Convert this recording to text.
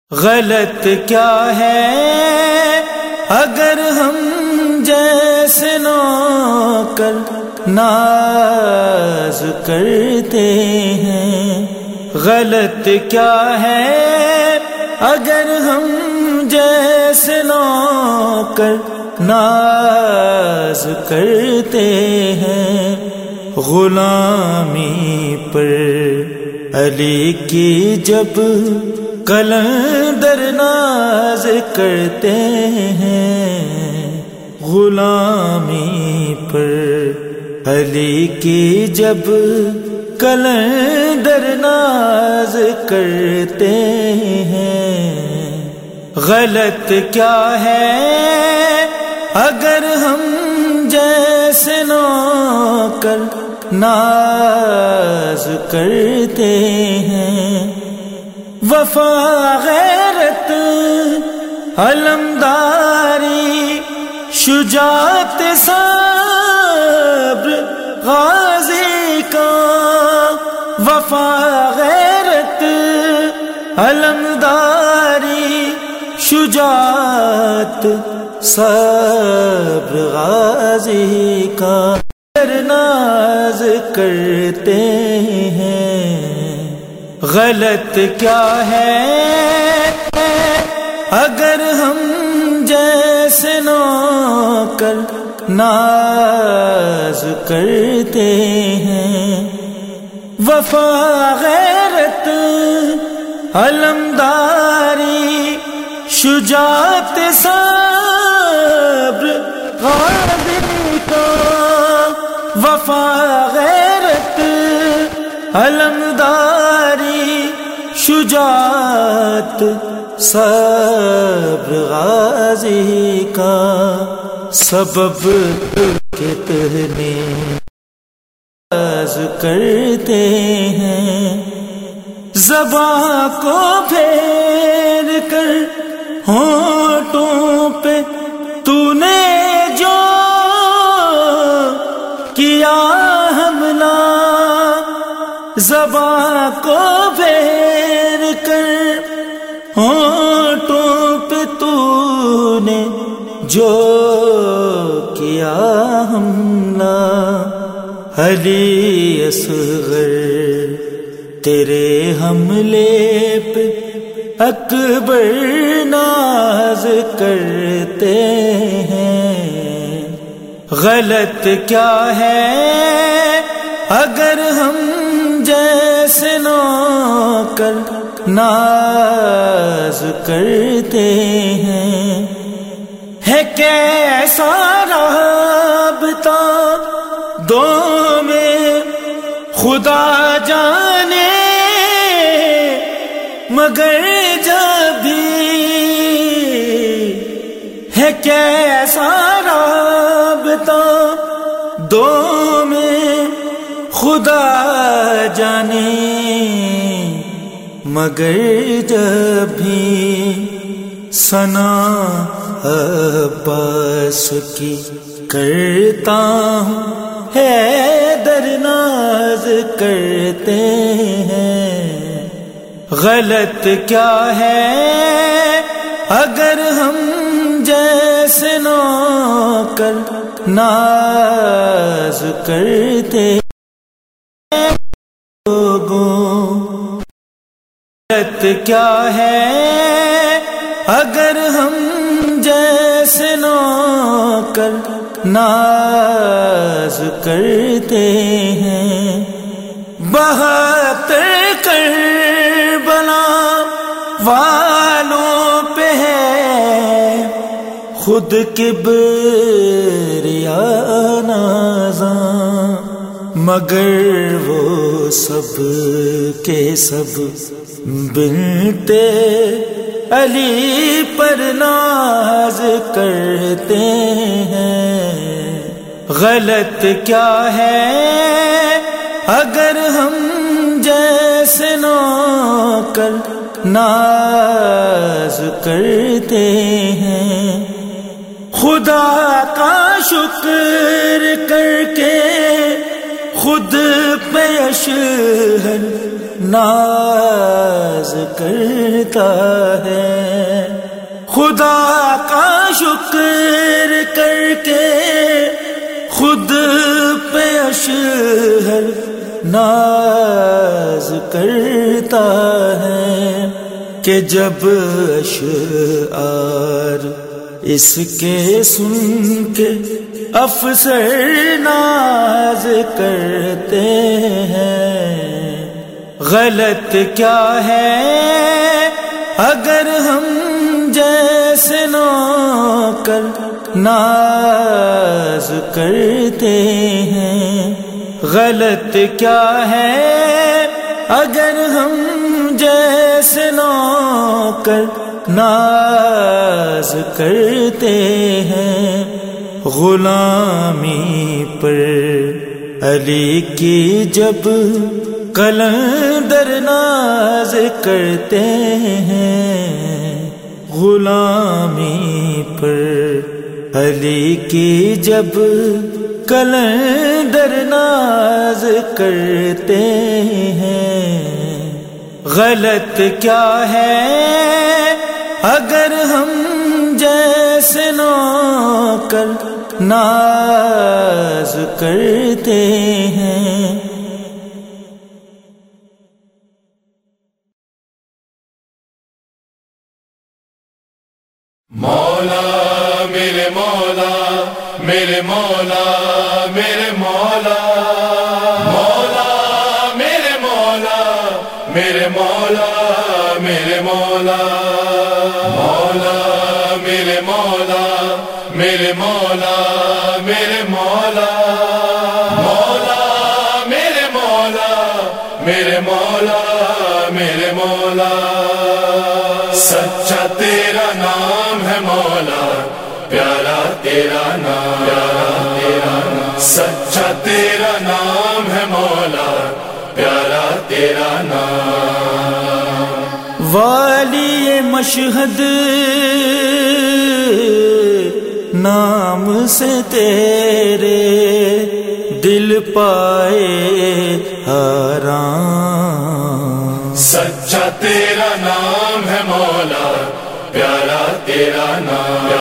غلط کیا ہے اگر ہم جیسے نوکر ناز کرتے ہیں؟ غلط کیا ہے اگر ہم جیسے نوکر ناز کرتے ہیں؟ غلامی پر علی کی جب قلندر ناز کرتے ہیں، غلامی پر علی کی جب قلندر ناز کرتے ہیں۔ غلط کیا ہے اگر ہم جیسے نوکر ناز کرتے ہیں؟ وفا غیرت علمداری شجاعت صبر غازی کا، وفا غیرت علمداری شجاعت صبر غازی کا ناز کرتے ہیں۔ غلط کیا ہے اگر ہم جیسے نوکر ناز کرتے ہیں؟ وفا غیرت علمداری شجاعت صبر غازی کا، وفا غیرت علمداری شجاعت صبر غازی کا، سبب کتنے ناز کرتے ہیں؟ زباں کو پھیر کر ہونٹوں پہ تو نے جو کیا حملہ، زباں کو پھیر کر ہونٹوں پہ تو نے جو کیا حملہ، علی اصغر تیرے حملے پہ اکبر ناز کرتے ہیں۔ غلط کیا ہے اگر ہم جیسے نوکر ناز کرتے ہیں؟ ہے کیسا رابطہ دو میں خدا جانے، مگر جب بھی ہے کیسا رابطہ دو میں خدا جانے، مگر جب بھی ثنا عباس کی کرتا ہوں حیدر ناز کرتے ہیں۔ غلط کیا ہے اگر ہم جیسے نوکر ناز کرتے ہیں؟ غلط کیا ہے اگر ہم جیسے نوکر ناز کرتے ہیں؟ 72 کربلا والوں پہ ہے خود کبریا نازاں، مگر وہ سب کے سب بنتے علی پر ناز کرتے ہیں۔ غلط کیا ہے اگر ہم جیسے نوکر ناز کرتے ہیں؟ خدا کا شکر کر کے خود پہ اشہر ناز کرتا ہے، خدا کا شکر کر کے خود پہ اشہر ناز کرتا ہے، کہ جب اشعار اس کے سن کے افسر ناز کرتے ہیں۔ غلط کیا ہے اگر ہم جیسے نوکر ناز کرتے ہیں، غلط کیا ہے اگر ہم جیسے نوکر ناز کرتے ہیں۔ غلامی پر علی کی جب قلندر ناز کرتے ہیں، غلامی پر علی کی جب قلندر ناز کرتے ہیں۔ غلط کیا ہے اگر ہم جیسے نوکر ناز کرتے ہیں۔ مولا میرے مولا میرے مولا میرے مولا، مولا میرے مولا میرے مولا میرے مولا، مولا میرے مولا میرے مولا میرے مولا، مولا میرے مولا میرے مولا میرے مولا۔ سچا تیرا نام ہے مولا، پیارا تیرا نام، پیارا تیرا نام، سچا تیرا نام ہے مولا، پیارا تیرا نام۔ والی مشہد نام سے تیرے دل پائے حیران، سچا تیرا نام ہے مولا، پیارا تیرا نام۔